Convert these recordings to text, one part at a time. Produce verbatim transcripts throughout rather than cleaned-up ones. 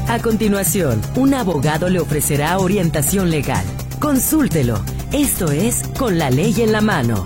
A continuación, un abogado le ofrecerá orientación legal. Consúltelo. Esto es Con la Ley en la Mano.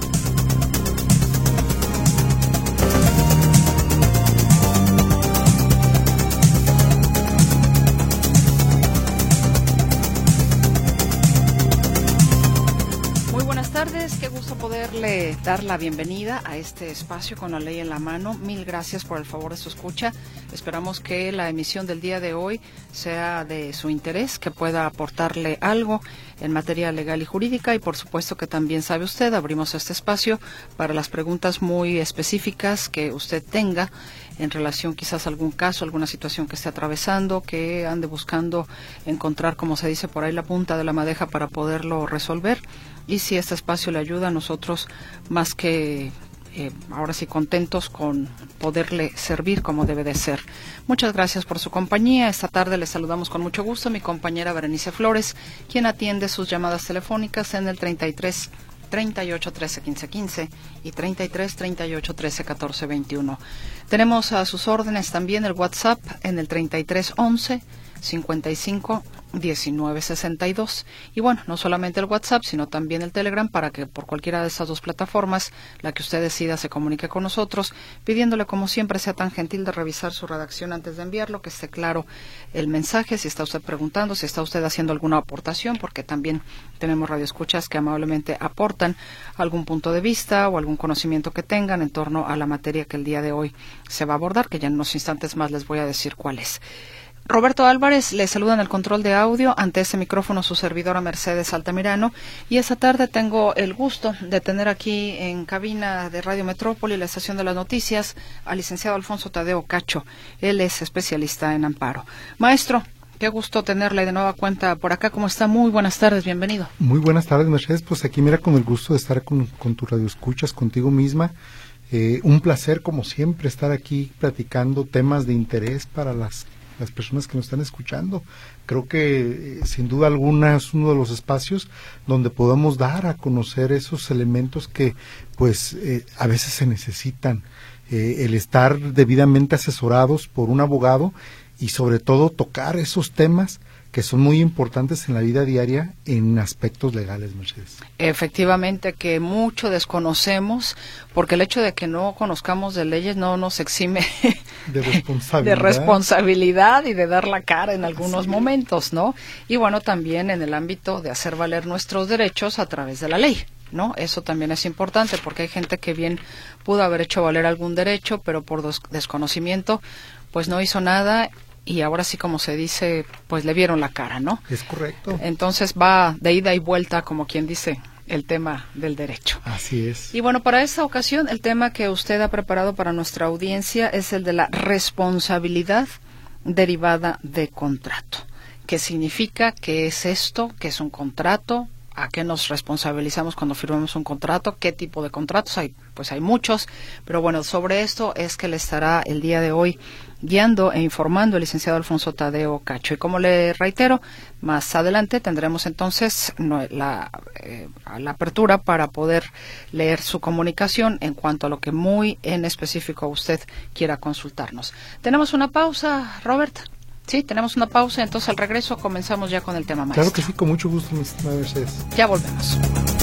Qué gusto poderle dar la bienvenida a este espacio Con la Ley en la Mano. Mil gracias por el favor de su escucha. Esperamos que la emisión del día de hoy sea de su interés, que pueda aportarle algo en materia legal y jurídica y por supuesto que también sabe usted, abrimos este espacio para las preguntas muy específicas que usted tenga en relación quizás a algún caso, alguna situación que esté atravesando, que ande buscando encontrar, como se dice por ahí, la punta de la madeja para poderlo resolver. Y si este espacio le ayuda, a nosotros más que eh, ahora sí contentos con poderle servir como debe de ser. Muchas gracias por su compañía. Esta tarde le saludamos con mucho gusto a mi compañera Berenice Flores, quien atiende sus llamadas telefónicas en el treinta y tres, treinta y ocho, trece, quince, quince y treinta y tres, treinta y ocho, trece, catorce, veintiuno. Tenemos a sus órdenes también el WhatsApp en el treinta y tres, once, cincuenta y cinco, diecinueve, sesenta y dos. Y bueno, no solamente el WhatsApp, sino también el Telegram, para que por cualquiera de esas dos plataformas, la que usted decida, se comunique con nosotros, pidiéndole como siempre sea tan gentil de revisar su redacción antes de enviarlo, que esté claro el mensaje, si está usted preguntando, si está usted haciendo alguna aportación, porque también tenemos radioescuchas que amablemente aportan algún punto de vista o algún conocimiento que tengan en torno a la materia que el día de hoy se va a abordar, que ya en unos instantes más les voy a decir cuál es. Roberto Álvarez le saluda en el control de audio, ante ese micrófono su servidora Mercedes Altamirano, y esta tarde tengo el gusto de tener aquí en cabina de Radio Metrópoli, la estación de las noticias, al licenciado Alfonso Tadeo Cacho. Él es especialista en amparo. Maestro, qué gusto tenerle de nueva cuenta por acá. ¿Cómo está? Muy buenas tardes, bienvenido. Muy buenas tardes, Mercedes. Pues aquí mira, con el gusto de estar con, con tu radioescuchas, contigo misma. Eh, un placer, como siempre, estar aquí platicando temas de interés para las las personas que nos están escuchando. Creo que eh, sin duda alguna es uno de los espacios donde podamos dar a conocer esos elementos que pues eh, a veces se necesitan, eh, el estar debidamente asesorados por un abogado y sobre todo tocar esos temas que son muy importantes en la vida diaria en aspectos legales, Mercedes. Efectivamente, que mucho desconocemos, porque el hecho de que no conozcamos de leyes no nos exime de responsabilidad, de responsabilidad y de dar la cara en algunos sí. momentos, ¿no? Y bueno, también en el ámbito de hacer valer nuestros derechos a través de la ley, ¿no? Eso también es importante, porque hay gente que bien pudo haber hecho valer algún derecho, pero por des- desconocimiento, pues no hizo nada. Y ahora sí, como se dice, pues le vieron la cara, ¿no? Es correcto. Entonces va de ida y vuelta, como quien dice, el tema del derecho. Así es. Y bueno, para esta ocasión, el tema que usted ha preparado para nuestra audiencia es el de la responsabilidad derivada de contrato. ¿Qué significa? ¿Qué es esto? ¿Qué es un contrato? ¿A qué nos responsabilizamos cuando firmamos un contrato? ¿Qué tipo de contratos hay? Pues hay muchos, pero bueno, sobre esto es que le estará el día de hoy guiando e informando el licenciado Alfonso Tadeo Cacho. Y como le reitero, más adelante tendremos entonces no, la, eh, la apertura para poder leer su comunicación en cuanto a lo que muy en específico usted quiera consultarnos. Tenemos una pausa, Robert. Sí, tenemos una pausa, entonces al regreso comenzamos ya con el tema maestro. Claro que sí, con mucho gusto, mi estimada Mercedes. Ya volvemos.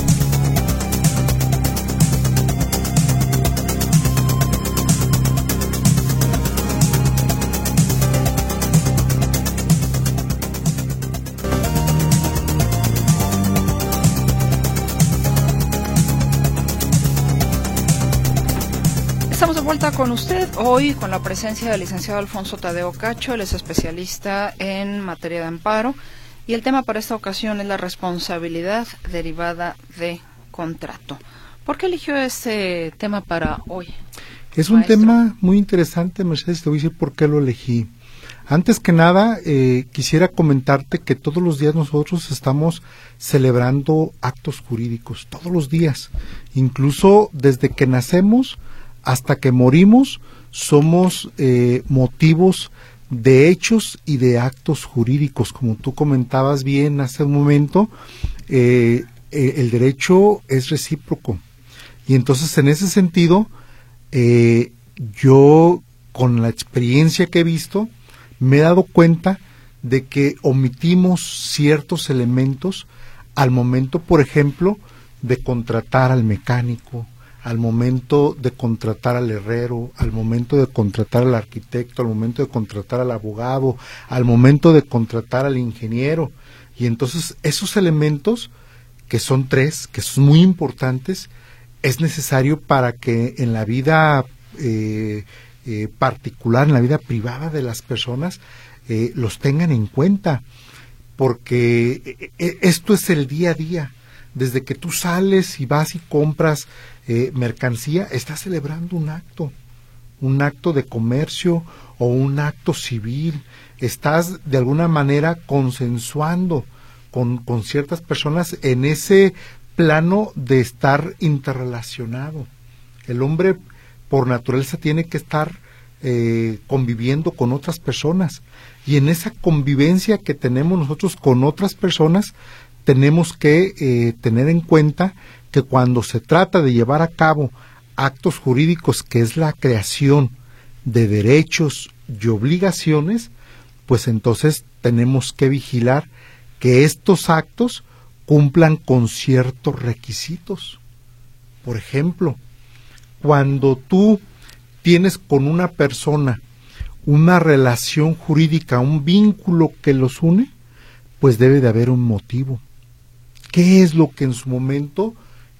Estamos de vuelta con usted hoy con la presencia del licenciado Alfonso Tadeo Cacho. Él es especialista en materia de amparo y el tema para esta ocasión es la responsabilidad derivada de contrato. ¿Por qué eligió este tema para hoy? Es un maestro? tema muy interesante, Mercedes, te voy a decir por qué lo elegí. Antes que nada, eh, quisiera comentarte que todos los días nosotros estamos celebrando actos jurídicos, todos los días, incluso desde que nacemos hasta que morimos, somos eh, motivos de hechos y de actos jurídicos. Como tú comentabas bien hace un momento, eh, eh, el derecho es recíproco. Y entonces, en ese sentido, eh, yo, con la experiencia que he visto, me he dado cuenta de que omitimos ciertos elementos al momento, por ejemplo, de contratar al mecánico, al momento de contratar al herrero, al momento de contratar al arquitecto, al momento de contratar al abogado, al momento de contratar al ingeniero. Y entonces esos elementos, que son tres, que son muy importantes, es necesario para que en la vida eh, eh, particular, en la vida privada de las personas, eh, los tengan en cuenta, porque eh, esto es el día a día. Desde que tú sales y vas y compras eh, mercancía, estás celebrando un acto, un acto de comercio o un acto civil. Estás de alguna manera consensuando con, con ciertas personas en ese plano de estar interrelacionado. El hombre por naturaleza tiene que estar eh, conviviendo con otras personas, y en esa convivencia que tenemos nosotros con otras personas, tenemos que eh, tener en cuenta que cuando se trata de llevar a cabo actos jurídicos, que es la creación de derechos y obligaciones, pues entonces tenemos que vigilar que estos actos cumplan con ciertos requisitos. Por ejemplo, cuando tú tienes con una persona una relación jurídica, un vínculo que los une, pues debe de haber un motivo. ¿Qué es lo que en su momento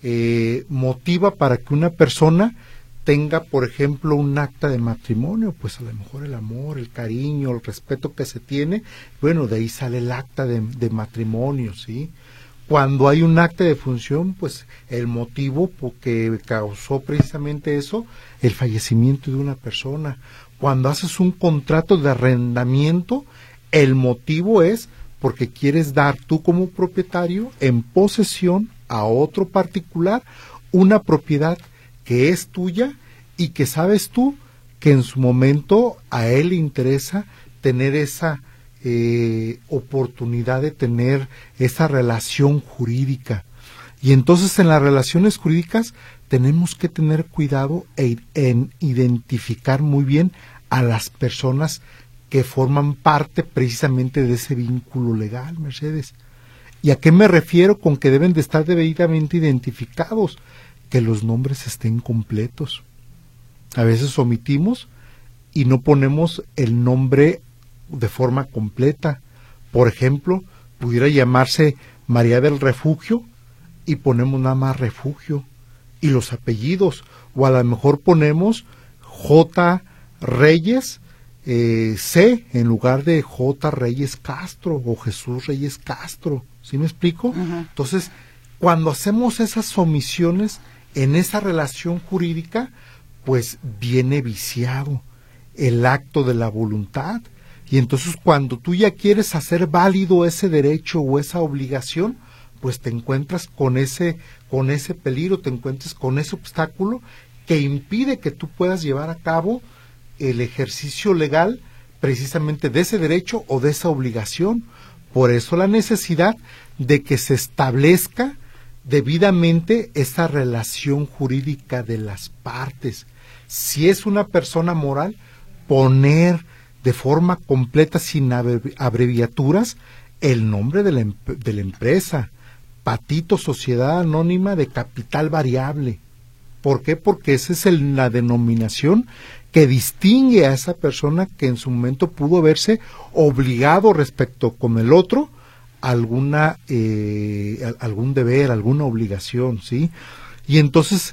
eh, motiva para que una persona tenga, por ejemplo, un acta de matrimonio? Pues a lo mejor el amor, el cariño, el respeto que se tiene. Bueno, de ahí sale el acta de, de matrimonio, ¿sí? Cuando hay un acta de función, pues el motivo que causó precisamente eso, el fallecimiento de una persona. Cuando haces un contrato de arrendamiento, el motivo es porque quieres dar tú como propietario en posesión a otro particular una propiedad que es tuya y que sabes tú que en su momento a él le interesa tener esa eh, oportunidad de tener esa relación jurídica. Y entonces en las relaciones jurídicas tenemos que tener cuidado en, en identificar muy bien a las personas que forman parte precisamente de ese vínculo legal, Mercedes. ¿Y a qué me refiero con que deben de estar debidamente identificados? Que los nombres estén completos. A veces omitimos y no ponemos el nombre de forma completa. Por ejemplo, pudiera llamarse María del Refugio y ponemos nada más Refugio y los apellidos, o a lo mejor ponemos J. Reyes Eh, C en lugar de J. Reyes Castro o Jesús Reyes Castro. ¿Sí me explico? Uh-huh. Entonces, cuando hacemos esas omisiones en esa relación jurídica, pues viene viciado el acto de la voluntad. Y entonces cuando tú ya quieres hacer válido ese derecho o esa obligación, pues te encuentras con ese, con ese peligro, te encuentras con ese obstáculo que impide que tú puedas llevar a cabo el ejercicio legal precisamente de ese derecho o de esa obligación. Por eso la necesidad de que se establezca debidamente esa relación jurídica de las partes. Si es una persona moral, poner de forma completa, sin abreviaturas, el nombre de la, de la empresa, Patito Sociedad Anónima de Capital Variable. ¿Por qué? Porque esa es el, la denominación que distingue a esa persona que en su momento pudo verse obligado respecto con el otro a alguna eh, a, algún deber, alguna obligación, ¿sí? Y entonces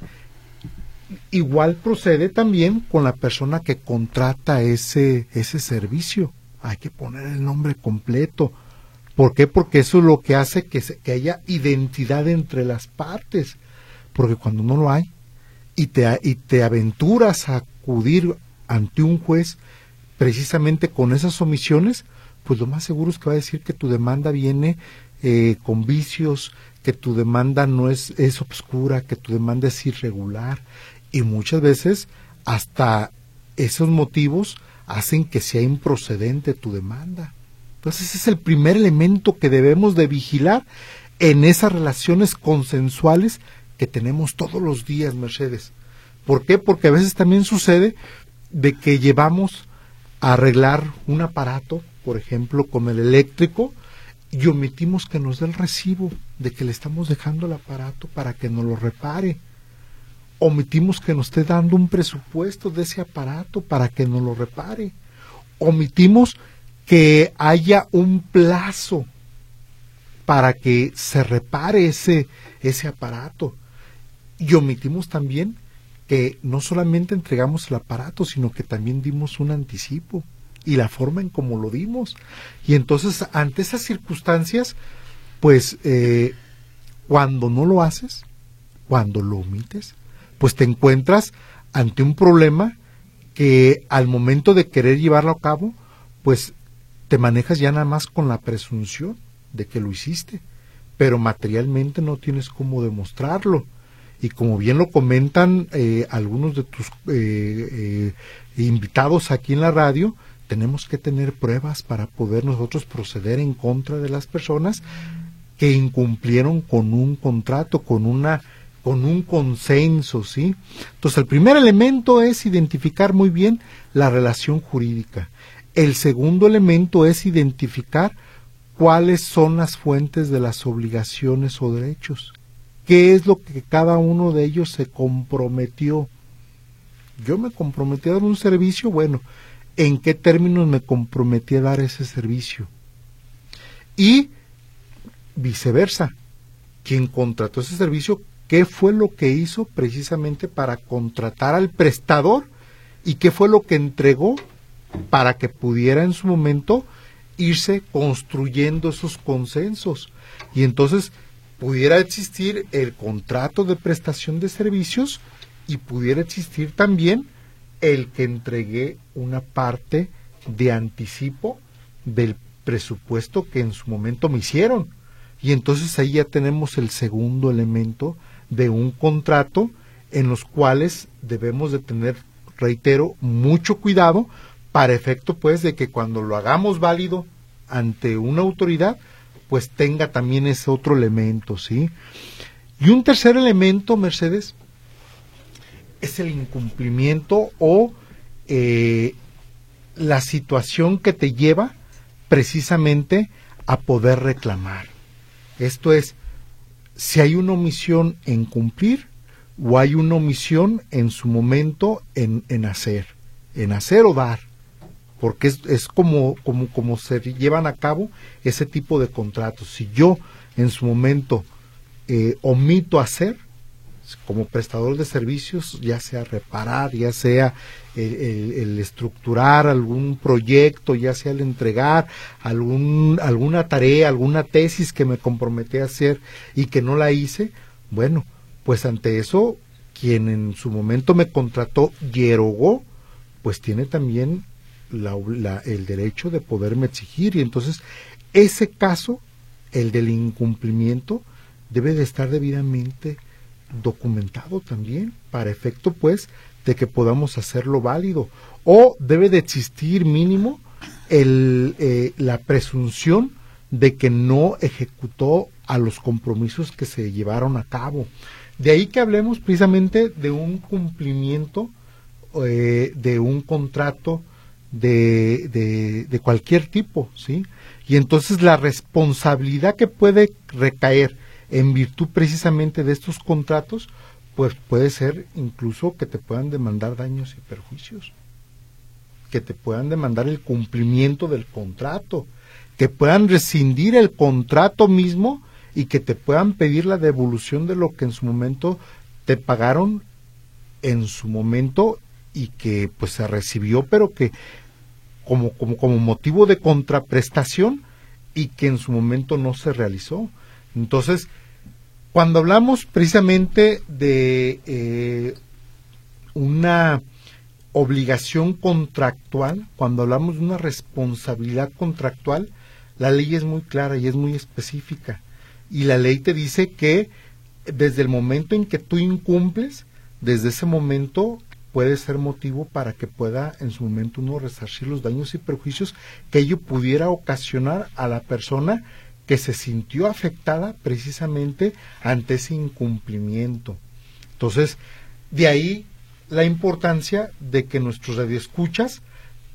igual procede también con la persona que contrata ese ese servicio. Hay que poner el nombre completo. ¿Por qué? Porque eso es lo que hace que, se, que haya identidad entre las partes. Porque cuando no lo hay y te, y te aventuras a acudir ante un juez precisamente con esas omisiones, pues lo más seguro es que va a decir que tu demanda viene eh, con vicios, que tu demanda no es, es obscura, que tu demanda es irregular, y muchas veces hasta esos motivos hacen que sea improcedente tu demanda. Entonces ese es el primer elemento que debemos de vigilar en esas relaciones consensuales que tenemos todos los días, Mercedes. ¿Por qué? Porque a veces también sucede de que llevamos a arreglar un aparato por ejemplo, con el eléctrico, y omitimos que nos dé el recibo de que le estamos dejando el aparato para que nos lo repare. Omitimos que nos esté dando un presupuesto de ese aparato para que nos lo repare. Omitimos que haya un plazo para que se repare ese, ese aparato. Y omitimos también que no solamente entregamos el aparato, sino que también dimos un anticipo y la forma en cómo lo dimos. Y entonces, ante esas circunstancias, pues eh, cuando no lo haces, cuando lo omites, pues te encuentras ante un problema que al momento de querer llevarlo a cabo, pues te manejas ya nada más con la presunción de que lo hiciste, pero materialmente no tienes cómo demostrarlo. Y como bien lo comentan eh, algunos de tus eh, eh, invitados aquí en la radio, tenemos que tener pruebas para poder nosotros proceder en contra de las personas que incumplieron con un contrato, con una con un consenso, ¿sí? Entonces, el primer elemento es identificar muy bien la relación jurídica. El segundo elemento es identificar cuáles son las fuentes de las obligaciones o derechos. ¿Qué es lo que cada uno de ellos se comprometió? Yo me comprometí a dar un servicio, bueno, ¿en qué términos me comprometí a dar ese servicio? Y viceversa, quien contrató ese servicio, ¿qué fue lo que hizo precisamente para contratar al prestador? ¿Y qué fue lo que entregó para que pudiera en su momento irse construyendo esos consensos? Y entonces pudiera existir el contrato de prestación de servicios y pudiera existir también el que entregué una parte de anticipo del presupuesto que en su momento me hicieron. Y entonces ahí ya tenemos el segundo elemento de un contrato en los cuales debemos de tener, reitero, mucho cuidado para efecto pues de que cuando lo hagamos válido ante una autoridad, pues tenga también ese otro elemento, ¿sí? Y un tercer elemento, Mercedes, es el incumplimiento o eh, la situación que te lleva precisamente a poder reclamar. Esto es, si hay una omisión en cumplir o hay una omisión en su momento en, en hacer, en hacer o dar, porque es, es como, como, como se llevan a cabo ese tipo de contratos. Si yo en su momento eh, omito hacer, como prestador de servicios, ya sea reparar, ya sea el, el, el estructurar algún proyecto, ya sea el entregar algún, alguna tarea, alguna tesis que me comprometí a hacer y que no la hice, bueno, pues ante eso, quien en su momento me contrató y erogó, pues tiene también la, la, el derecho de poderme exigir. Y entonces ese caso, el del incumplimiento, debe de estar debidamente documentado también, para efecto pues de que podamos hacerlo válido, o debe de existir mínimo el, eh, la presunción de que no ejecutó a los compromisos que se llevaron a cabo. De ahí que hablemos precisamente de un cumplimiento eh, de un contrato de, de, de cualquier tipo, ¿sí? Y entonces la responsabilidad que puede recaer en virtud precisamente de estos contratos, pues puede ser incluso que te puedan demandar daños y perjuicios, que te puedan demandar el cumplimiento del contrato, que puedan rescindir el contrato mismo y que te puedan pedir la devolución de lo que en su momento te pagaron en su momento y que pues se recibió, pero que como, como, como motivo de contraprestación y que en su momento no se realizó. Entonces, cuando hablamos precisamente de eh, una obligación contractual, cuando hablamos de una responsabilidad contractual, la ley es muy clara y es muy específica. Y la ley te dice que desde el momento en que tú incumples, desde ese momento puede ser motivo para que pueda en su momento uno resarcir los daños y perjuicios que ello pudiera ocasionar a la persona que se sintió afectada precisamente ante ese incumplimiento. Entonces, de ahí la importancia de que nuestros radioescuchas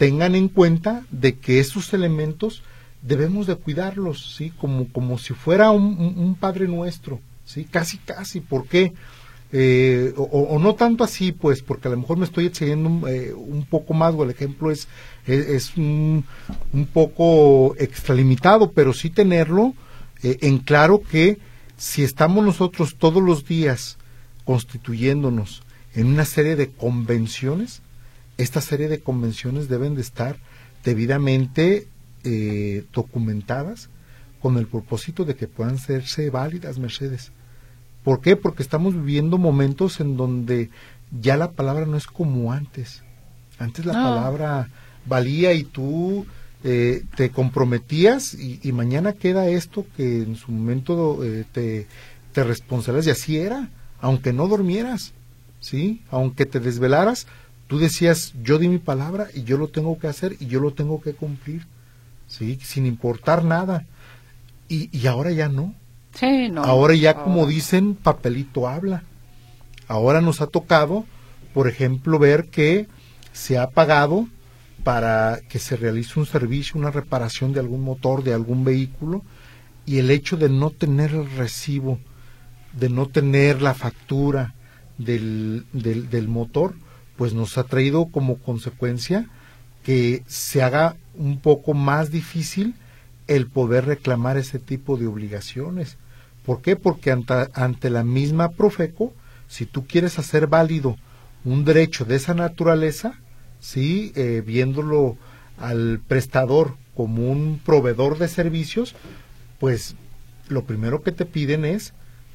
tengan en cuenta de que esos elementos debemos de cuidarlos, ¿sí? Como, como si fuera un, un, un Padre Nuestro, ¿sí? Casi, casi, ¿por qué? Eh, o, o no tanto así, pues, porque a lo mejor me estoy excediendo eh, un poco más, o el ejemplo es, es, es un, un poco extralimitado, pero sí tenerlo eh, en claro que si estamos nosotros todos los días constituyéndonos en una serie de convenciones, esta serie de convenciones deben de estar debidamente eh, documentadas con el propósito de que puedan serse válidas, Mercedes. ¿Por qué? Porque estamos viviendo momentos en donde ya la palabra no es como antes. Antes la no. palabra valía y tú eh, te comprometías y, y mañana queda esto que en su momento eh, te, te responsabilizas, y así era, aunque no durmieras, ¿sí? Aunque te desvelaras, tú decías, yo di mi palabra y yo lo tengo que hacer y yo lo tengo que cumplir, ¿sí? Sin importar nada. Y, y ahora ya no. Sí, no. Ahora ya, como dicen, papelito habla. Ahora nos ha tocado, por ejemplo, ver que se ha pagado para que se realice un servicio, una reparación de algún motor, de algún vehículo, y el hecho de no tener el recibo, de no tener la factura del, del, del motor, pues nos ha traído como consecuencia que se haga un poco más difícil el poder reclamar ese tipo de obligaciones. ¿Por qué? Porque ante, ante la misma Profeco, si tú quieres hacer válido un derecho de esa naturaleza, sí, eh, viéndolo al prestador como un proveedor de servicios, pues lo primero que te piden es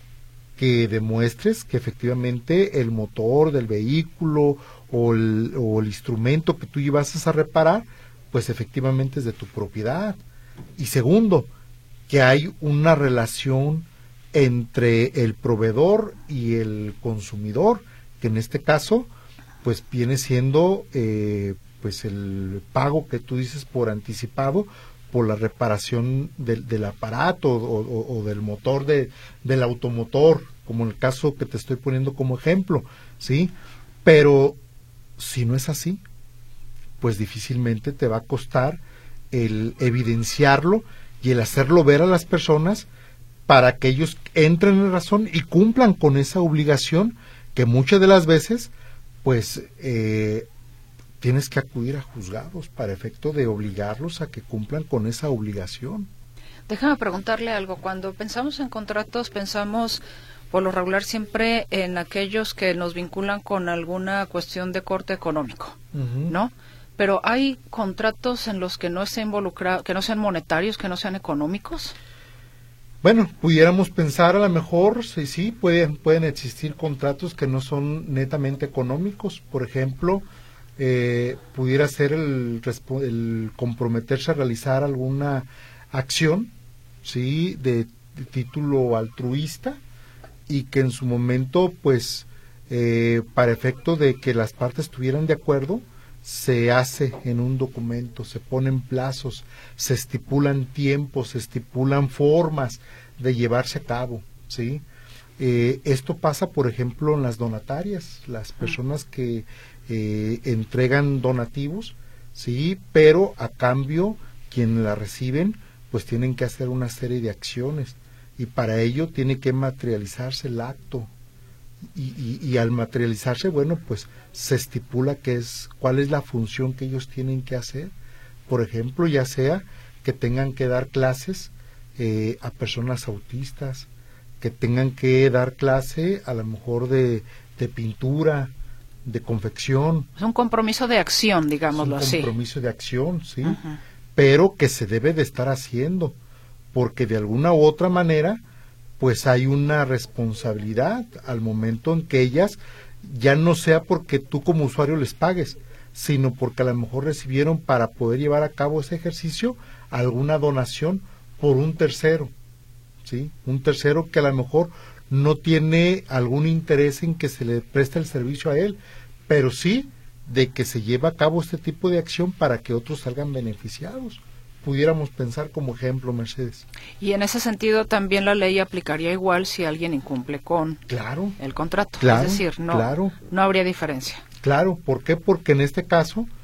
que demuestres que efectivamente el motor del vehículo o el, o el instrumento que tú llevas a reparar, pues efectivamente es de tu propiedad. Y segundo, que hay una relación entre el proveedor y el consumidor, que en este caso pues viene siendo eh, pues el pago que tú dices por anticipado por la reparación del, del aparato o, o, o del motor de, del automotor, como en el caso que te estoy poniendo como ejemplo, ¿sí? Pero si no es así, pues difícilmente te va a costar el evidenciarlo y el hacerlo ver a las personas para que ellos entren en razón y cumplan con esa obligación que muchas de las veces pues eh, tienes que acudir a juzgados para efecto de obligarlos a que cumplan con esa obligación. Déjame preguntarle algo. Cuando pensamos en contratos, pensamos por lo regular siempre en aquellos que nos vinculan con alguna cuestión de corte económico, uh-huh. ¿no? Pero hay contratos en los que no esté involucrado, que no sean monetarios, que no sean económicos. Bueno, pudiéramos pensar a lo mejor, sí, sí, pueden, pueden existir contratos que no son netamente económicos. Por ejemplo, eh, pudiera ser el, el comprometerse a realizar alguna acción, sí, de, de título altruista, y que en su momento, pues, eh, para efecto de que las partes estuvieran de acuerdo, se hace en un documento, se ponen plazos, se estipulan tiempos, se estipulan formas de llevarse a cabo, ¿sí? Eh, esto pasa, por ejemplo, en las donatarias, las personas que eh, entregan donativos, ¿sí? Pero a cambio, quienes la reciben, pues tienen que hacer una serie de acciones, y para ello tiene que materializarse el acto. Y, y, y al materializarse, bueno, pues se estipula qué es, cuál es la función que ellos tienen que hacer. Por ejemplo, ya sea que tengan que dar clases eh, a personas autistas, que tengan que dar clase a lo mejor de, de pintura, de confección. Es un compromiso de acción, digámoslo así. Es un compromiso de acción, sí, uh-huh. pero que se debe de estar haciendo, porque de alguna u otra manera pues hay una responsabilidad al momento en que ellas, ya no sea porque tú como usuario les pagues, sino porque a lo mejor recibieron para poder llevar a cabo ese ejercicio alguna donación por un tercero, ¿sí? Un tercero que a lo mejor no tiene algún interés en que se le preste el servicio a él, pero sí de que se lleve a cabo este tipo de acción para que otros salgan beneficiados. Pudiéramos pensar como ejemplo, Mercedes. Y en ese sentido también la ley aplicaría igual si alguien incumple con claro, el contrato. Claro, es decir, no, claro, no habría diferencia. Claro, ¿por qué? Porque en este caso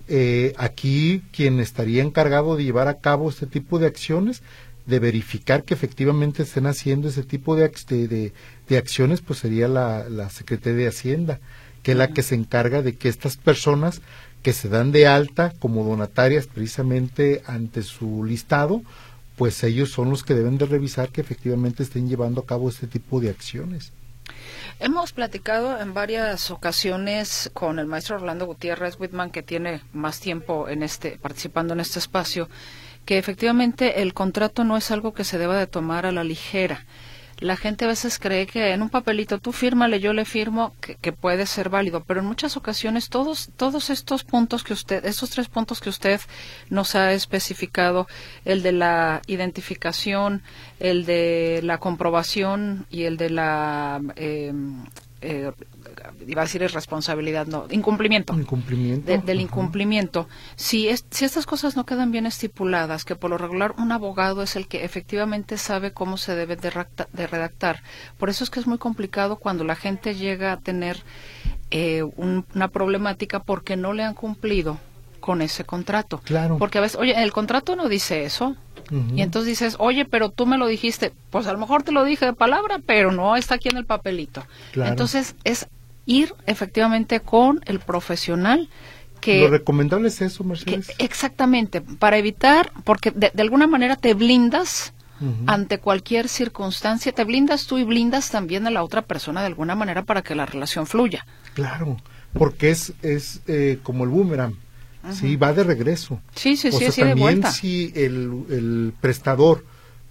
eh, aquí quien estaría encargado de llevar a cabo este tipo de acciones, de verificar que efectivamente estén haciendo ese tipo de, de, de, de acciones, pues sería la, la Secretaría de Hacienda, que es la que se encarga de que estas personas que se dan de alta como donatarias precisamente ante su listado, pues ellos son los que deben de revisar que efectivamente estén llevando a cabo este tipo de acciones. Hemos platicado en varias ocasiones con el maestro Orlando Gutiérrez Whitman, que tiene más tiempo en este participando en este espacio, que efectivamente el contrato no es algo que se deba de tomar a la ligera. La gente a veces cree que en un papelito tú fírmale, yo le firmo, que, que puede ser válido, pero en muchas ocasiones todos todos estos puntos que usted, estos tres puntos que usted nos ha especificado, el de la identificación, el de la comprobación y el de la eh, eh, iba a decir es responsabilidad, no, incumplimiento, incumplimiento. De, del incumplimiento. Si, es, si estas cosas no quedan bien estipuladas, que por lo regular un abogado es el que efectivamente sabe cómo se debe de, redacta, de redactar. Por eso es que es muy complicado cuando la gente llega a tener eh, un, una problemática porque no le han cumplido con ese contrato. Claro. Porque a veces, oye, el contrato no dice eso. Uh-huh. Y entonces dices, oye, pero tú me lo dijiste. Pues a lo mejor te lo dije de palabra, pero no está aquí en el papelito. Claro. Entonces es ir efectivamente con el profesional que... Lo recomendable es eso, Mercedes. Que, exactamente, para evitar, porque de, de alguna manera te blindas uh-huh. ante cualquier circunstancia, te blindas tú y blindas también a la otra persona de alguna manera para que la relación fluya. Claro, porque es, es eh, como el boomerang. Uh-huh. Sí, va de regreso. Sí, sí, o sí, sea, así de vuelta. También si el, el prestador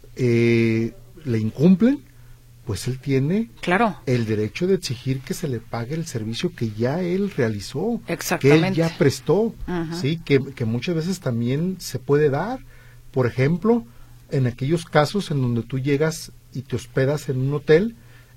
eh, le incumplen, pues él tiene claro. el derecho de exigir que se le pague el servicio que ya él realizó, exactamente. que él ya prestó, uh-huh. sí, que, que muchas veces también se puede dar. Por ejemplo, en aquellos casos en donde tú llegas y te hospedas en un hotel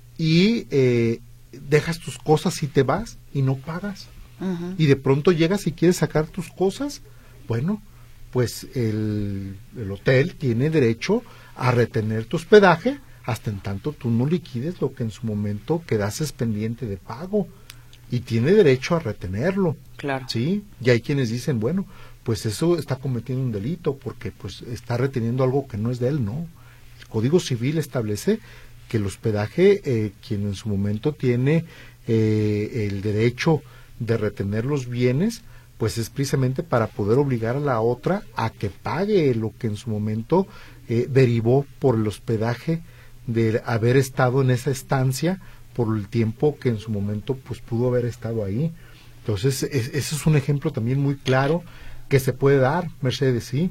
y eh, dejas tus cosas y te vas y no pagas. Uh-huh. Y de pronto llegas y quieres sacar tus cosas, bueno, pues el, el hotel tiene derecho a retener tu hospedaje hasta en tanto tú no liquides lo que en su momento quedases pendiente de pago, y tiene derecho a retenerlo. Claro. Sí, y hay quienes dicen, bueno, pues eso está cometiendo un delito porque pues está reteniendo algo que no es de él. No, el Código Civil establece que el hospedaje, eh, quien en su momento tiene eh, el derecho de retener los bienes, pues es precisamente para poder obligar a la otra a que pague lo que en su momento eh, derivó por el hospedaje de haber estado en esa estancia por el tiempo que en su momento pues pudo haber estado ahí. Entonces es, ese es un ejemplo también muy claro que se puede dar, Mercedes, sí.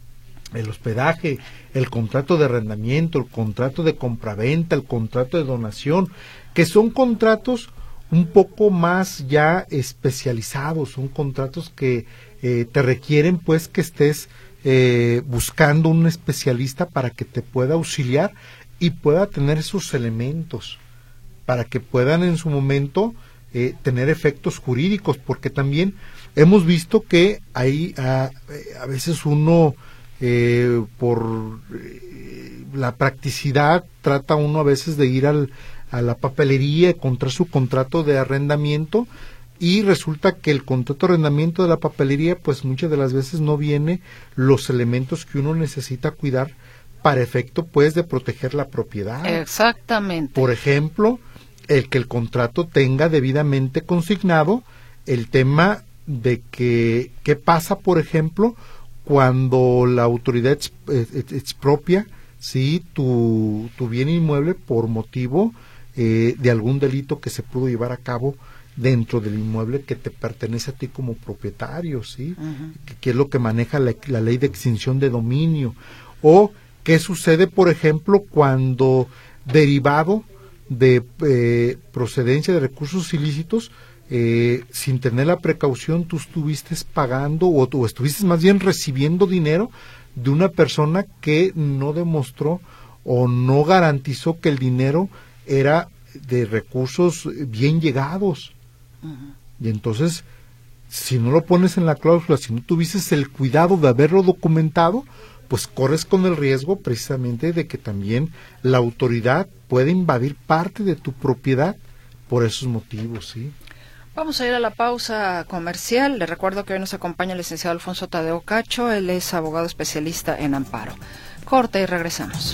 El hospedaje, el contrato de arrendamiento, el contrato de compraventa, el contrato de donación, que son contratos un poco más ya especializados, son contratos que eh, te requieren pues que estés eh, buscando un especialista para que te pueda auxiliar y pueda tener esos elementos, para que puedan en su momento eh, tener efectos jurídicos, porque también hemos visto que hay a, a veces uno eh, por eh, la practicidad trata uno a veces de ir al a la papelería, encontrar su contrato de arrendamiento, y resulta que el contrato de arrendamiento de la papelería pues muchas de las veces no viene los elementos que uno necesita cuidar para efecto pues de proteger la propiedad. Exactamente. Por ejemplo, el que el contrato tenga debidamente consignado el tema de que qué pasa, por ejemplo, cuando la autoridad expropia sí tu, tu bien inmueble por motivo Eh, de algún delito que se pudo llevar a cabo dentro del inmueble que te pertenece a ti como propietario, ¿sí? Uh-huh. que, que es lo que maneja la, la ley de extinción de dominio. O qué sucede, por ejemplo, cuando derivado de eh, procedencia de recursos ilícitos, eh, sin tener la precaución, tú estuviste pagando o, o estuviste más bien recibiendo dinero de una persona que no demostró o no garantizó que el dinero era de recursos bien llegados. Uh-huh. Y entonces, si no lo pones en la cláusula, si no tuvieses el cuidado de haberlo documentado, pues corres con el riesgo precisamente de que también la autoridad puede invadir parte de tu propiedad por esos motivos, ¿sí? Vamos a ir a la pausa comercial. Le recuerdo que hoy nos acompaña el licenciado Alfonso Tadeo Cacho. Él es abogado especialista en amparo. Corte y regresamos.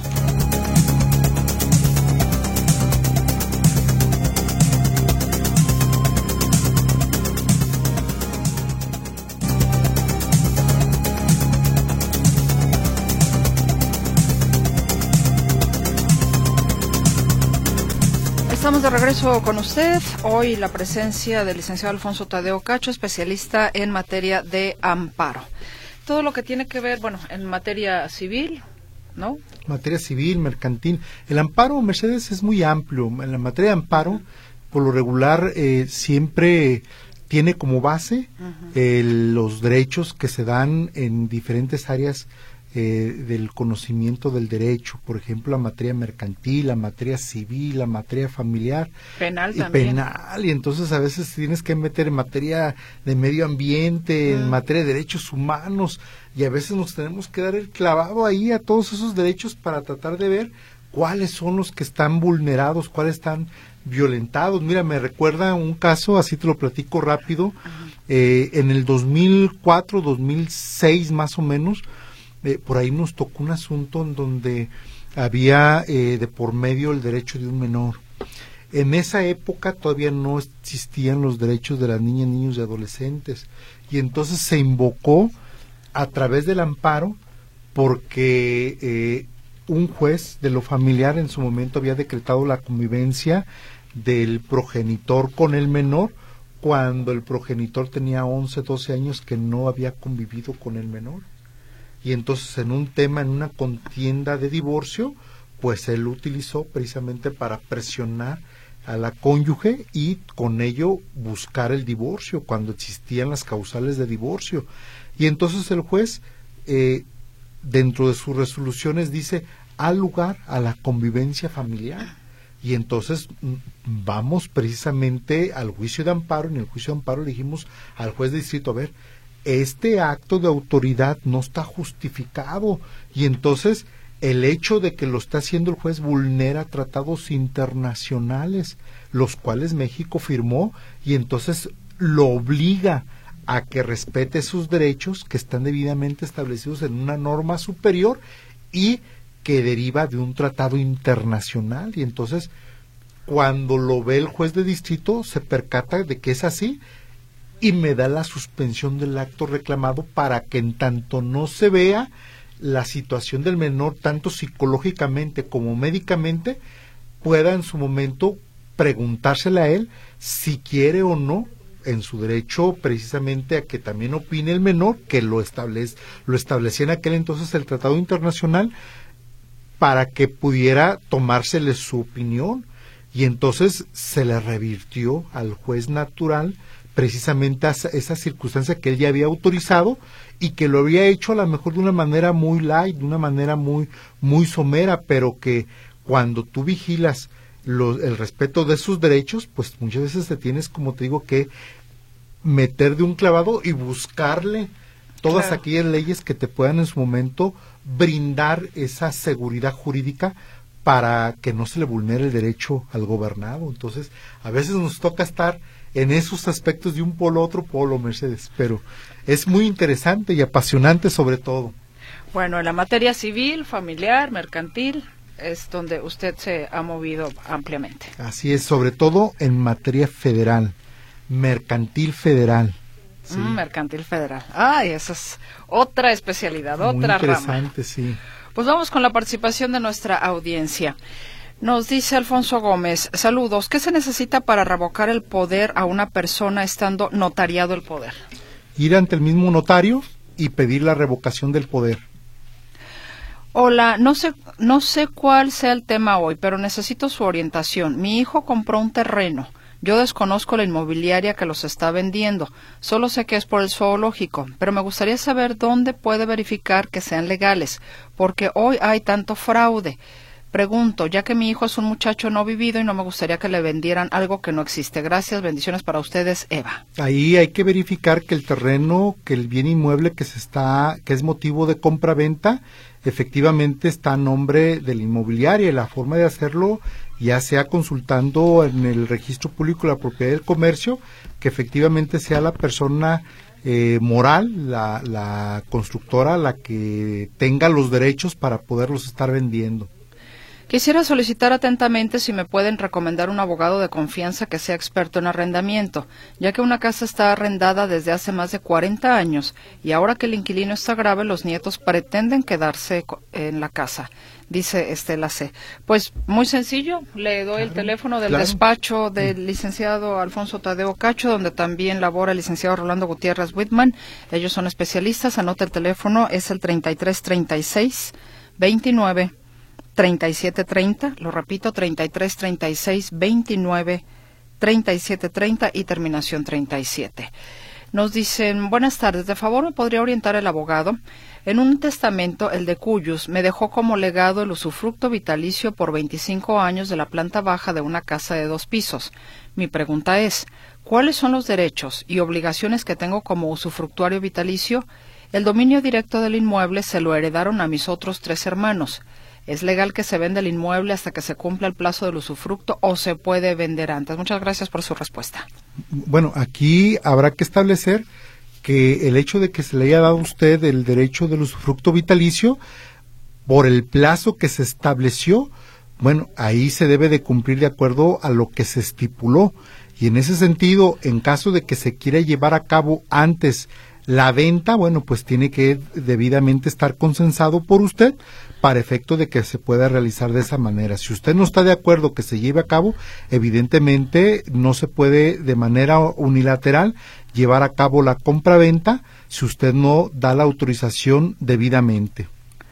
Estamos de regreso con usted. Hoy la presencia del licenciado Alfonso Tadeo Cacho, especialista en materia de amparo. Todo lo que tiene que ver, bueno, en materia civil, ¿no? Materia civil, mercantil. El amparo, Mercedes, es muy amplio. En la materia de amparo, por lo regular, eh, siempre tiene como base uh-huh. eh, los derechos que se dan en diferentes áreas Eh, del conocimiento del derecho, por ejemplo, la materia mercantil, la materia civil, la materia familiar, penal y también. penal, y entonces a veces tienes que meter en materia de medio ambiente, mm. en materia de derechos humanos, y a veces nos tenemos que dar el clavado ahí a todos esos derechos para tratar de ver cuáles son los que están vulnerados, cuáles están violentados. Mira, me recuerda un caso, así te lo platico rápido, uh-huh. eh, en el dos mil cuatro, dos mil seis más o menos, Eh, por ahí nos tocó un asunto en donde había eh, de por medio el derecho de un menor. En esa época todavía no existían los derechos de las niñas, niños y adolescentes, y entonces se invocó a través del amparo porque eh, un juez de lo familiar en su momento había decretado la convivencia del progenitor con el menor cuando el progenitor tenía once, doce años que no había convivido con el menor. Y entonces en un tema, en una contienda de divorcio, pues él lo utilizó precisamente para presionar a la cónyuge y con ello buscar el divorcio, cuando existían las causales de divorcio. Y entonces el juez, eh, dentro de sus resoluciones, dice, da lugar a la convivencia familiar. Y entonces vamos precisamente al juicio de amparo. En el juicio de amparo le dijimos al juez de distrito, a ver, este acto de autoridad no está justificado, y entonces el hecho de que lo está haciendo el juez vulnera tratados internacionales, los cuales México firmó, y entonces lo obliga a que respete sus derechos que están debidamente establecidos en una norma superior y que deriva de un tratado internacional. Y entonces cuando lo ve el juez de distrito se percata de que es así y me da la suspensión del acto reclamado para que en tanto no se vea la situación del menor, tanto psicológicamente como médicamente, pueda en su momento preguntársele a él si quiere o no, en su derecho precisamente a que también opine el menor, que lo establece, lo establecía en aquel entonces el Tratado Internacional, para que pudiera tomársele su opinión. Y entonces se le revirtió al juez natural precisamente esa, esa circunstancia que él ya había autorizado y que lo había hecho a lo mejor de una manera muy light, de una manera muy muy somera, pero que cuando tú vigilas lo, el respeto de sus derechos, pues muchas veces te tienes, como te digo, que meter de un clavado y buscarle todas claro. aquellas leyes que te puedan en su momento brindar esa seguridad jurídica para que no se le vulnere el derecho al gobernado. Entonces, a veces nos toca estar en esos aspectos de un polo a otro polo, Mercedes, pero es muy interesante y apasionante sobre todo. Bueno, en la materia civil, familiar, mercantil, es donde usted se ha movido ampliamente. Así es, sobre todo en materia federal, mercantil federal. Sí. Mm, mercantil federal. Ay, esa es otra especialidad, muy otra rama. Interesante, sí. Pues vamos con la participación de nuestra audiencia. Nos dice Alfonso Gómez, saludos, ¿qué se necesita para revocar el poder a una persona estando notariado el poder? Ir ante el mismo notario y pedir la revocación del poder. Hola, no sé, no sé cuál sea el tema hoy, pero necesito su orientación. Mi hijo compró un terreno. Yo desconozco la inmobiliaria que los está vendiendo, solo sé que es por el zoológico, pero me gustaría saber dónde puede verificar que sean legales, porque hoy hay tanto fraude. Pregunto, ya que mi hijo es un muchacho no vivido y no me gustaría que le vendieran algo que no existe. Gracias, bendiciones para ustedes, Eva. Ahí hay que verificar que el terreno, que el bien inmueble que se está, que es motivo de compra-venta, efectivamente está a nombre de la inmobiliaria, y la forma de hacerlo ya sea consultando en el registro público de la propiedad del comercio, que efectivamente sea la persona eh, moral, la, la constructora, la que tenga los derechos para poderlos estar vendiendo. Quisiera solicitar atentamente si me pueden recomendar un abogado de confianza que sea experto en arrendamiento, ya que una casa está arrendada desde hace más de cuarenta años y ahora que el inquilino está grave, los nietos pretenden quedarse en la casa, dice Estela C. Pues muy sencillo, le doy claro, el teléfono del claro. despacho del licenciado Alfonso Tadeo Cacho, donde también labora el licenciado Rolando Gutiérrez Whitman. Ellos son especialistas, anota el teléfono, es el treinta y tres treinta y seis veintinueve treinta y siete treinta, lo repito, treinta y tres treinta y seis veintinueve treinta y siete treinta y terminación treinta y siete. Nos dicen, buenas tardes, de favor me podría orientar el abogado. En un testamento, el de Cuyus, me dejó como legado el usufructo vitalicio por veinticinco años de la planta baja de una casa de dos pisos. Mi pregunta es, ¿cuáles son los derechos y obligaciones que tengo como usufructuario vitalicio? El dominio directo del inmueble se lo heredaron a mis otros tres hermanos. ¿Es legal que se venda el inmueble hasta que se cumpla el plazo del usufructo o se puede vender antes? Muchas gracias por su respuesta. Bueno, aquí habrá que establecer que el hecho de que se le haya dado a usted el derecho del usufructo vitalicio por el plazo que se estableció, bueno, ahí se debe de cumplir de acuerdo a lo que se estipuló. Y en ese sentido, en caso de que se quiera llevar a cabo antes la venta, bueno, pues tiene que debidamente estar consensado por usted para efecto de que se pueda realizar de esa manera. Si usted no está de acuerdo que se lleve a cabo, evidentemente no se puede de manera unilateral llevar a cabo la compra-venta si usted no da la autorización debidamente.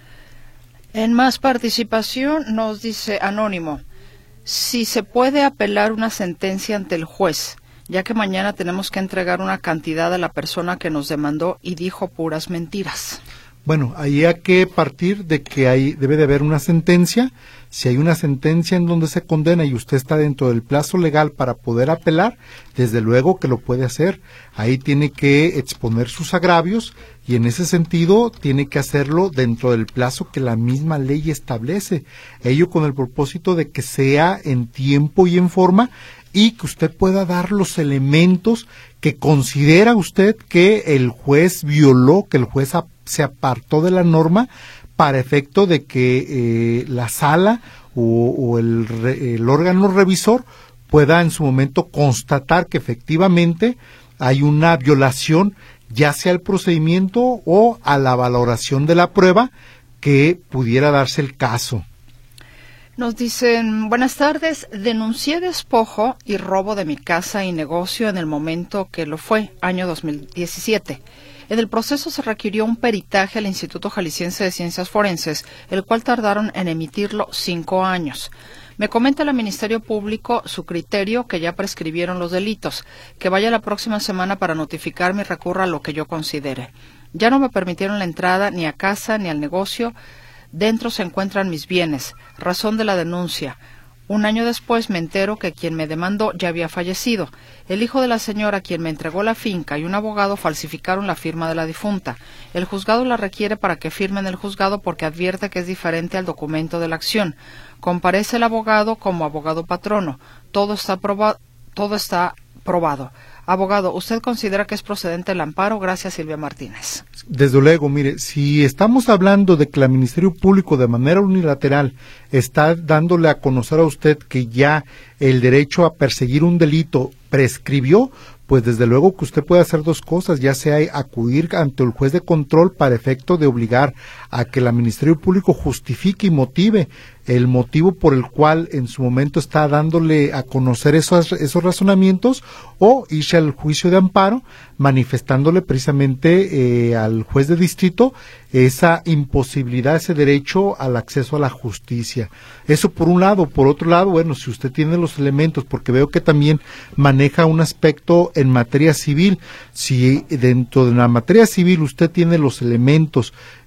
En más participación nos dice Anónimo, si se puede apelar una sentencia ante el juez, ya que mañana tenemos que entregar una cantidad a la persona que nos demandó y dijo puras mentiras. Bueno, ahí hay que partir de que hay, debe de haber una sentencia. Si hay una sentencia en donde se condena y usted está dentro del plazo legal para poder apelar, desde luego que lo puede hacer. Ahí tiene que exponer sus agravios y en ese sentido tiene que hacerlo dentro del plazo que la misma ley establece. Ello con el propósito de que sea en tiempo y en forma y que usted pueda dar los elementos que considera usted que el juez violó, que el juez se apartó de la norma para efecto de que eh, la sala o, o el, el órgano revisor pueda en su momento constatar que efectivamente hay una violación ya sea al procedimiento o a la valoración de la prueba que pudiera darse el caso. Nos dicen, buenas tardes, denuncié despojo y robo de mi casa y negocio en el momento que lo fue, año dos mil diecisiete. En el proceso se requirió un peritaje al Instituto Jalisciense de Ciencias Forenses, el cual tardaron en emitirlo cinco años. Me comenta el Ministerio Público su criterio, que ya prescribieron los delitos, que vaya la próxima semana para notificarme y recurra a lo que yo considere. Ya no me permitieron la entrada ni a casa ni al negocio. Dentro se encuentran mis bienes, razón de la denuncia. Un año después me entero que quien me demandó ya había fallecido. El hijo de la señora, quien me entregó la finca, y un abogado falsificaron la firma de la difunta. El juzgado la requiere para que firme en el juzgado porque advierte que es diferente al documento de la acción. Comparece el abogado como abogado patrono. Todo está probado. Todo está probado. Abogado, ¿usted considera que es procedente el amparo? Gracias, Silvia Martínez. Desde luego, mire, si estamos hablando de que el Ministerio Público de manera unilateral está dándole a conocer a usted que ya el derecho a perseguir un delito prescribió, pues desde luego que usted puede hacer dos cosas, ya sea acudir ante el juez de control para efecto de obligar a que el Ministerio Público justifique y motive el motivo por el cual en su momento está dándole a conocer esos, esos razonamientos, o irse al juicio de amparo manifestándole precisamente eh, al juez de distrito esa imposibilidad, ese derecho al acceso a la justicia. Eso por un lado. Por otro lado, bueno, si usted tiene los elementos, porque veo que también maneja un aspecto en materia civil, si dentro de la materia civil usted tiene los elementos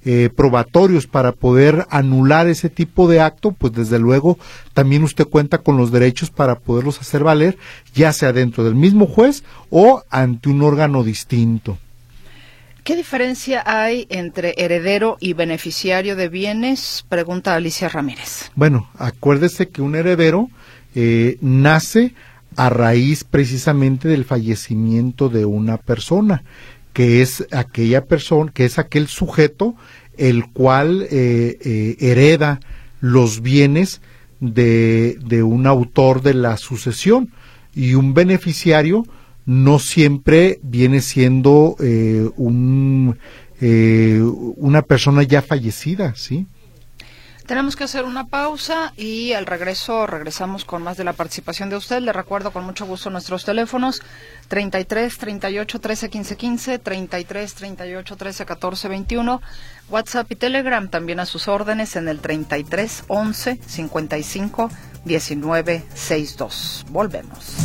eh, probatorios para poder anular ese tipo de acto, pues desde luego también usted cuenta con los derechos para poderlos hacer valer, ya sea dentro del mismo juez o ante un órgano distinto. ¿Qué diferencia hay entre heredero y beneficiario de bienes? Pregunta Alicia Ramírez. Bueno, acuérdese que un heredero eh, nace a raíz precisamente del fallecimiento de una persona, que es aquella persona, que es aquel sujeto el cual eh, eh, hereda los bienes de, de un autor de la sucesión, y un beneficiario no siempre viene siendo eh, un eh, una persona ya fallecida, ¿sí? Tenemos que hacer una pausa y al regreso regresamos con más de la participación de usted. Le recuerdo con mucho gusto nuestros teléfonos treinta y tres, treinta y ocho, trece, quince, quince, treinta y tres, treinta y ocho, trece, catorce, veintiuno, WhatsApp y Telegram también a sus órdenes en el treinta y tres, once, cincuenta y cinco, diecinueve, sesenta y dos. Volvemos.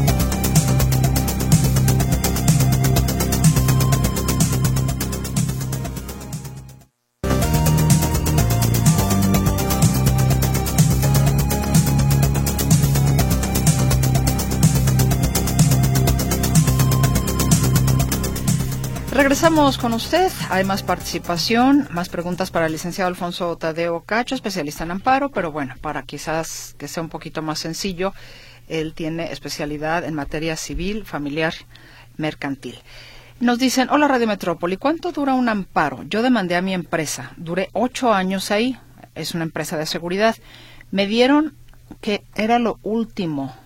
Regresamos con usted. Hay más participación, más preguntas para el licenciado Alfonso Tadeo Cacho, especialista en amparo, pero bueno, para quizás que sea un poquito más sencillo, él tiene especialidad en materia civil, familiar, mercantil. Nos dicen, hola Radio Metrópoli, ¿cuánto dura un amparo? Yo demandé a mi empresa, duré ocho años ahí, es una empresa de seguridad. Me dieron que era lo último,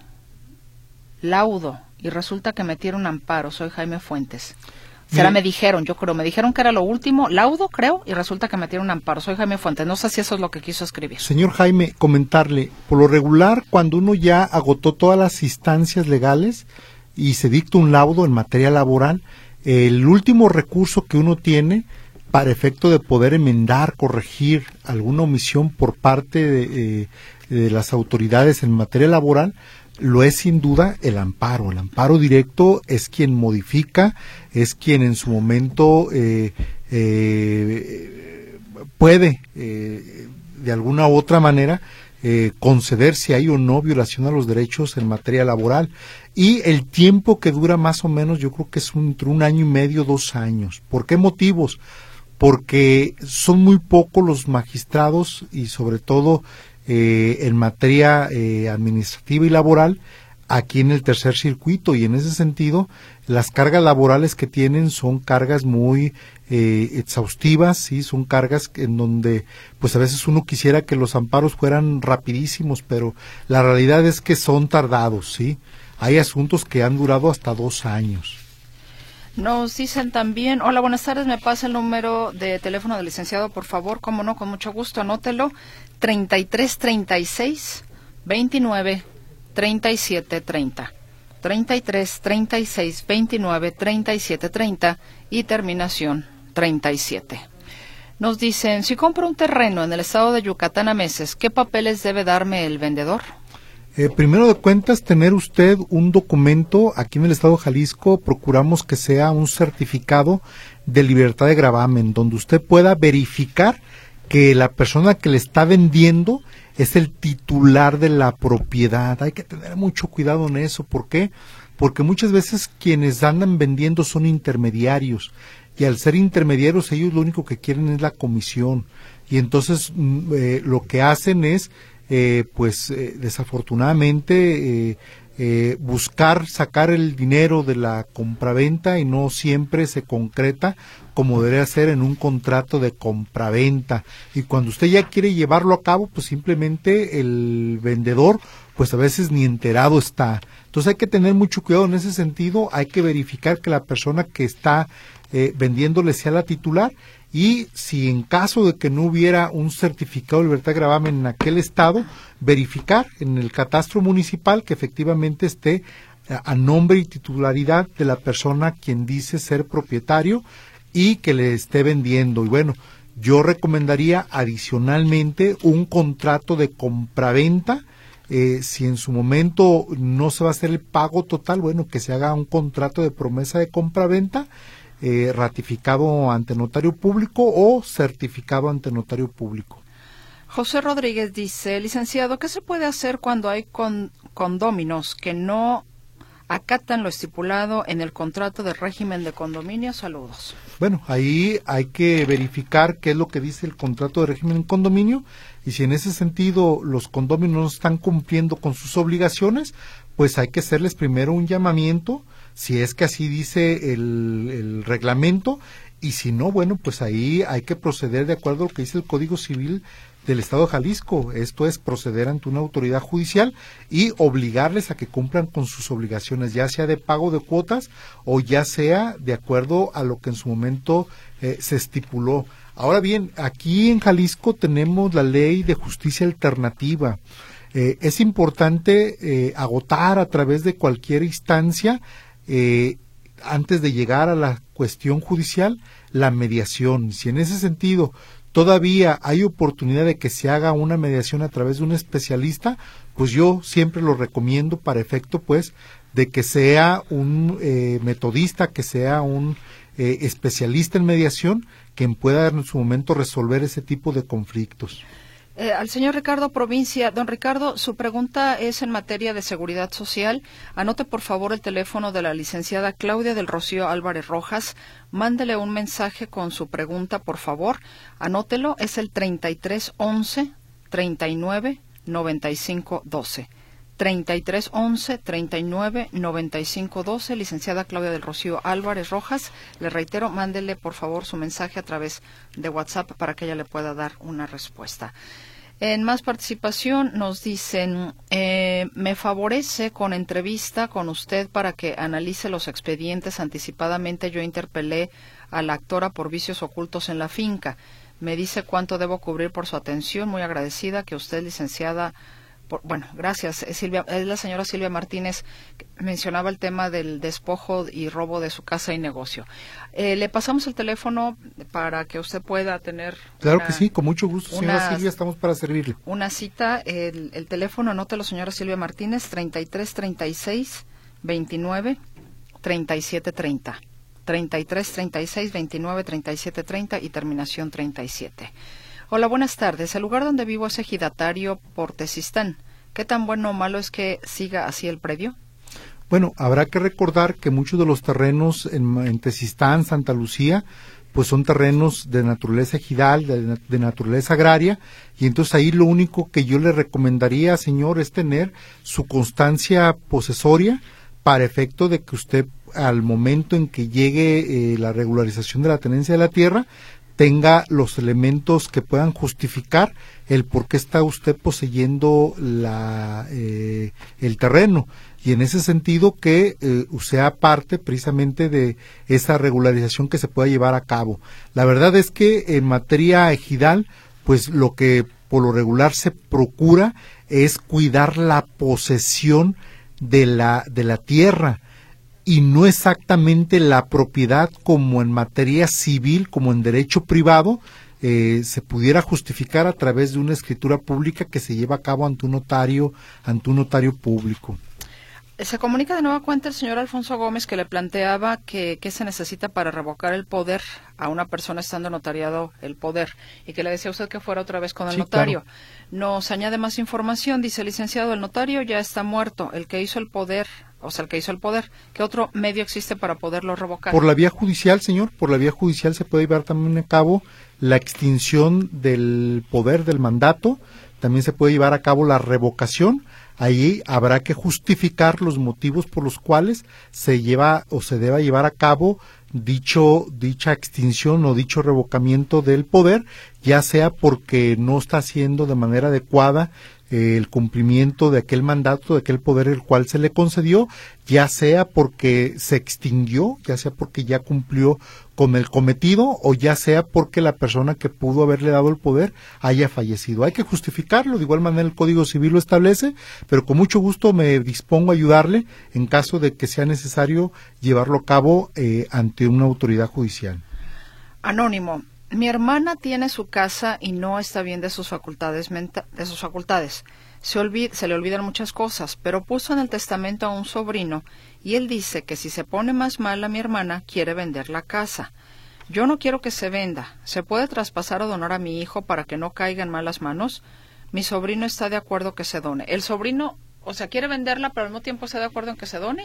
laudo, y resulta que metieron un amparo. Soy Jaime Fuentes. Será, me dijeron, yo creo, me dijeron que era lo último, laudo, creo, y resulta que metieron un amparo. Soy Jaime Fuentes, no sé si eso es lo que quiso escribir. Señor Jaime, comentarle, por lo regular, cuando uno ya agotó todas las instancias legales y se dicta un laudo en materia laboral, el último recurso que uno tiene para efecto de poder enmendar, corregir alguna omisión por parte de, eh, de las autoridades en materia laboral, lo es sin duda el amparo. El amparo directo es quien modifica, es quien en su momento eh, eh, puede eh, de alguna u otra manera eh, conceder si hay o no violación a los derechos en materia laboral. Y el tiempo que dura más o menos yo creo que es un, entre un año y medio, dos años. ¿Por qué motivos? Porque son muy pocos los magistrados y sobre todo Eh, en materia eh, administrativa y laboral aquí en el tercer circuito, y en ese sentido las cargas laborales que tienen son cargas muy eh, exhaustivas, sí, son cargas en donde pues a veces uno quisiera que los amparos fueran rapidísimos, pero la realidad es que son tardados, sí. Hay asuntos que han durado hasta dos años. Nos dicen también, hola, buenas tardes, me pasa el número de teléfono del licenciado, por favor, cómo no, con mucho gusto, anótelo, treinta y tres, treinta y seis, veintinueve, treinta y siete, treinta, treinta y tres, treinta y seis, veintinueve, treinta y siete, treinta y terminación treinta y siete. Nos dicen, si compro un terreno en el estado de Yucatán a meses, ¿qué papeles debe darme el vendedor? Eh, primero de cuentas, tener usted un documento. Aquí en el estado de Jalisco procuramos que sea un certificado de libertad de gravamen, donde usted pueda verificar que la persona que le está vendiendo es el titular de la propiedad. Hay que tener mucho cuidado en eso. ¿Por qué? Porque muchas veces quienes andan vendiendo son intermediarios, y al ser intermediarios ellos lo único que quieren es la comisión, y entonces eh, lo que hacen es Eh, pues eh, desafortunadamente eh, eh, buscar sacar el dinero de la compraventa, y no siempre se concreta como debería ser en un contrato de compraventa, y cuando usted ya quiere llevarlo a cabo, pues simplemente el vendedor pues a veces ni enterado está. Entonces hay que tener mucho cuidado en ese sentido. Hay que verificar que la persona que está eh, vendiéndole sea la titular, y si en caso de que no hubiera un certificado de libertad de gravamen en aquel estado, verificar en el catastro municipal que efectivamente esté a nombre y titularidad de la persona quien dice ser propietario y que le esté vendiendo. Y bueno, yo recomendaría adicionalmente un contrato de compraventa. Eh, si en su momento no se va a hacer el pago total, bueno, que se haga un contrato de promesa de compraventa. eh, ratificado ante notario público o certificado ante notario público. José Rodríguez dice, licenciado, ¿qué se puede hacer cuando hay con, condóminos que no acatan lo estipulado en el contrato de régimen de condominio? Saludos. Bueno, ahí hay que verificar qué es lo que dice el contrato de régimen de condominio, y si en ese sentido los condóminos no están cumpliendo con sus obligaciones, pues hay que hacerles primero un llamamiento, si es que así dice el, el reglamento, y si no, bueno, pues ahí hay que proceder de acuerdo a lo que dice el Código Civil del Estado de Jalisco, esto es proceder ante una autoridad judicial y obligarles a que cumplan con sus obligaciones, ya sea de pago de cuotas o ya sea de acuerdo a lo que en su momento eh, se estipuló. Ahora bien, aquí en Jalisco tenemos la ley de justicia alternativa. Eh, es importante eh, agotar a través de cualquier instancia, eh, antes de llegar a la cuestión judicial, la mediación. Si en ese sentido todavía hay oportunidad de que se haga una mediación a través de un especialista, pues yo siempre lo recomiendo para efecto, pues, de que sea un eh, metodista, que sea un eh, especialista en mediación, quien pueda en su momento resolver ese tipo de conflictos. Eh, al señor Ricardo Provincia. Don Ricardo, su pregunta es en materia de seguridad social. Anote por favor el teléfono de la licenciada Claudia del Rocío Álvarez Rojas. Mándele un mensaje con su pregunta, por favor. Anótelo, es el treinta y tres once, treinta y nueve, noventa y cinco doce. treinta y tres once, treinta y nueve, noventa y cinco doce, licenciada Claudia del Rocío Álvarez Rojas. Le reitero, mándele por favor su mensaje a través de WhatsApp para que ella le pueda dar una respuesta. En más participación nos dicen, eh, me favorece con entrevista con usted para que analice los expedientes anticipadamente. Yo interpelé a la actora por vicios ocultos en la finca. Me dice cuánto debo cubrir por su atención. Muy agradecida que usted, licenciada. Por, bueno, gracias, Silvia. Es la señora Silvia Martínez, que mencionaba el tema del despojo y robo de su casa y negocio. Eh, le pasamos el teléfono para que usted pueda tener. Claro una, que sí, con mucho gusto, señora una, Silvia, estamos para servirle. Una cita, el, el teléfono, anótelo, señora Silvia Martínez, treinta y tres, treinta y seis, veintinueve, treinta y siete, treinta. treinta y tres, treinta y seis, veintinueve, treinta y siete, treinta y terminación treinta y siete. Hola, buenas tardes. El lugar donde vivo es ejidatario por Tezistán. ¿Qué tan bueno o malo es que siga así el predio? Bueno, habrá que recordar que muchos de los terrenos en, en Tezistán, Santa Lucía, pues son terrenos de naturaleza ejidal, de, de naturaleza agraria, y entonces ahí lo único que yo le recomendaría, señor, es tener su constancia posesoria para efecto de que usted, al momento en que llegue eh, la regularización de la tenencia de la tierra, tenga los elementos que puedan justificar el por qué está usted poseyendo la, eh, el terreno, y en ese sentido que eh, sea parte precisamente de esa regularización que se pueda llevar a cabo. La verdad es que en materia ejidal, pues lo que por lo regular se procura es cuidar la posesión de la, de la tierra, y no exactamente la propiedad como en materia civil, como en derecho privado, eh, se pudiera justificar a través de una escritura pública que se lleva a cabo ante un notario, ante un notario público. Se comunica de nueva cuenta el señor Alfonso Gómez, que le planteaba que, que se necesita para revocar el poder a una persona estando notariado el poder, y que le decía a usted que fuera otra vez con el Sí, notario. claro. Nos añade más información, dice: licenciado, el notario ya está muerto, el que hizo el poder, o sea, el que hizo el poder, ¿qué otro medio existe para poderlo revocar? Por la vía judicial, señor, por la vía judicial se puede llevar también a cabo la extinción del poder, del mandato, también se puede llevar a cabo la revocación. Ahí habrá que justificar los motivos por los cuales se lleva o se deba llevar a cabo dicho dicha extinción o dicho revocamiento del poder, ya sea porque no está haciendo de manera adecuada eh, el cumplimiento de aquel mandato, de aquel poder el cual se le concedió, ya sea porque se extinguió, ya sea porque ya cumplió con el cometido, o ya sea porque la persona que pudo haberle dado el poder haya fallecido. Hay que justificarlo, de igual manera el Código Civil lo establece, pero con mucho gusto me dispongo a ayudarle en caso de que sea necesario llevarlo a cabo eh, ante una autoridad judicial. Anónimo: mi hermana tiene su casa y no está bien de sus facultades menta- de sus facultades. se, olvid- se le olvidan muchas cosas, pero puso en el testamento a un sobrino y él dice que si se pone más mal a mi hermana, quiere vender la casa. Yo no quiero que se venda. ¿Se puede traspasar o donar a mi hijo para que no caiga en malas manos? Mi sobrino está de acuerdo que se done. El sobrino, o sea, quiere venderla, pero al mismo tiempo está de acuerdo en que se done.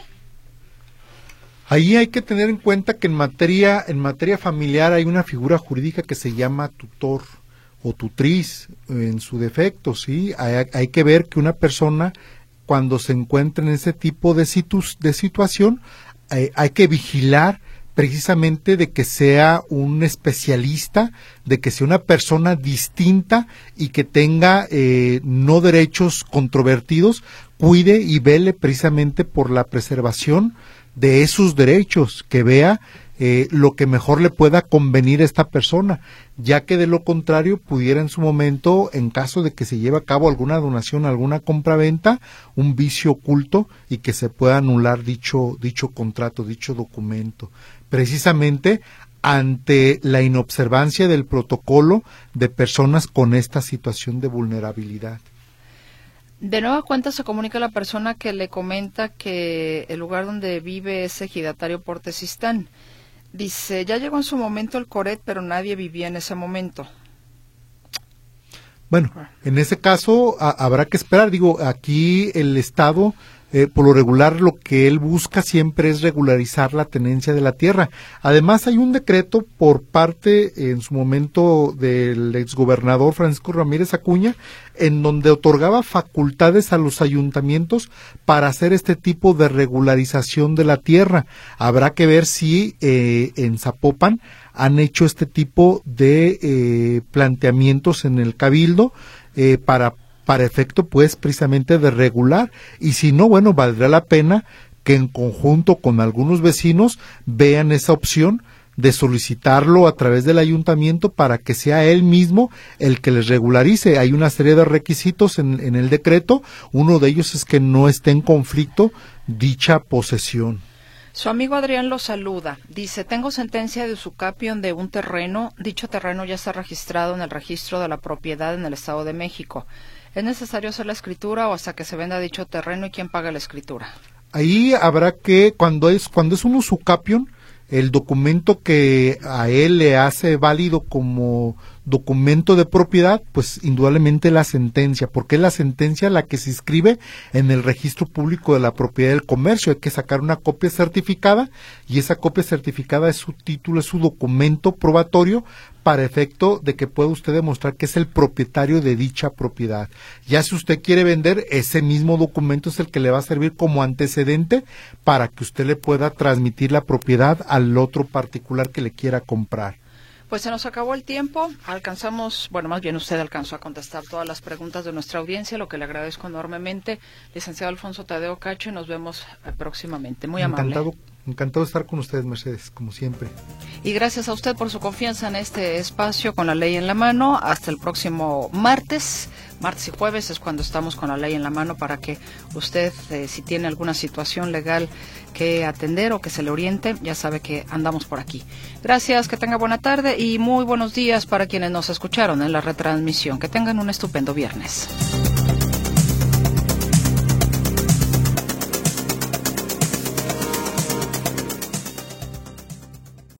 Ahí hay que tener en cuenta que en materia, en materia familiar hay una figura jurídica que se llama tutor o tutriz en su defecto, ¿sí? Hay, hay que ver que una persona cuando se encuentra en ese tipo de, situs, de situación eh, hay que vigilar precisamente de que sea un especialista, de que sea una persona distinta y que tenga eh, no derechos controvertidos, cuide y vele precisamente por la preservación de esos derechos, que vea eh, lo que mejor le pueda convenir a esta persona, ya que de lo contrario pudiera en su momento, en caso de que se lleve a cabo alguna donación, alguna compraventa, un vicio oculto y que se pueda anular dicho, dicho contrato, dicho documento, precisamente ante la inobservancia del protocolo de personas con esta situación de vulnerabilidad. De nueva cuenta se comunica la persona que le comenta que el lugar donde vive es ejidatario por Tezistán. Dice, ya llegó en su momento el Coret, pero nadie vivía en ese momento. Bueno, en ese caso a, habrá que esperar. Digo, aquí el Estado, eh, por lo regular, lo que él busca siempre es regularizar la tenencia de la tierra. Además, hay un decreto por parte, en su momento, del exgobernador Francisco Ramírez Acuña, en donde otorgaba facultades a los ayuntamientos para hacer este tipo de regularización de la tierra. Habrá que ver si eh, en Zapopan han hecho este tipo de eh, planteamientos en el Cabildo eh, para para efecto pues precisamente de regular, y si no, bueno, valdrá la pena que en conjunto con algunos vecinos vean esa opción de solicitarlo a través del ayuntamiento para que sea él mismo el que les regularice. Hay una serie de requisitos en, en el decreto, uno de ellos es que no esté en conflicto dicha posesión. Su amigo Adrián lo saluda. Dice, tengo sentencia de usucapión de un terreno. Dicho terreno ya está registrado en el registro de la propiedad en el Estado de México. ¿Es necesario hacer la escritura o hasta que se venda dicho terreno y quién paga la escritura? Ahí habrá que, cuando es, cuando es un usucapión, el documento que a él le hace válido como documento de propiedad, pues indudablemente la sentencia, porque es la sentencia la que se inscribe en el registro público de la propiedad del comercio. Hay que sacar una copia certificada y esa copia certificada es su título, es su documento probatorio para efecto de que pueda usted demostrar que es el propietario de dicha propiedad. Ya si usted quiere vender, ese mismo documento es el que le va a servir como antecedente para que usted le pueda transmitir la propiedad al otro particular que le quiera comprar. Pues se nos acabó el tiempo, alcanzamos, bueno, más bien usted alcanzó a contestar todas las preguntas de nuestra audiencia, lo que le agradezco enormemente. Licenciado Alfonso Tadeo Cacho, y nos vemos próximamente. Muy amable. Encantado, encantado de estar con ustedes, Mercedes, como siempre. Y gracias a usted por su confianza en este espacio con la ley en la mano. Hasta el próximo martes. Martes y jueves es cuando estamos con la ley en la mano para que usted, eh, si tiene alguna situación legal que atender o que se le oriente, ya sabe que andamos por aquí. Gracias, que tenga buena tarde y muy buenos días para quienes nos escucharon en la retransmisión. Que tengan un estupendo viernes.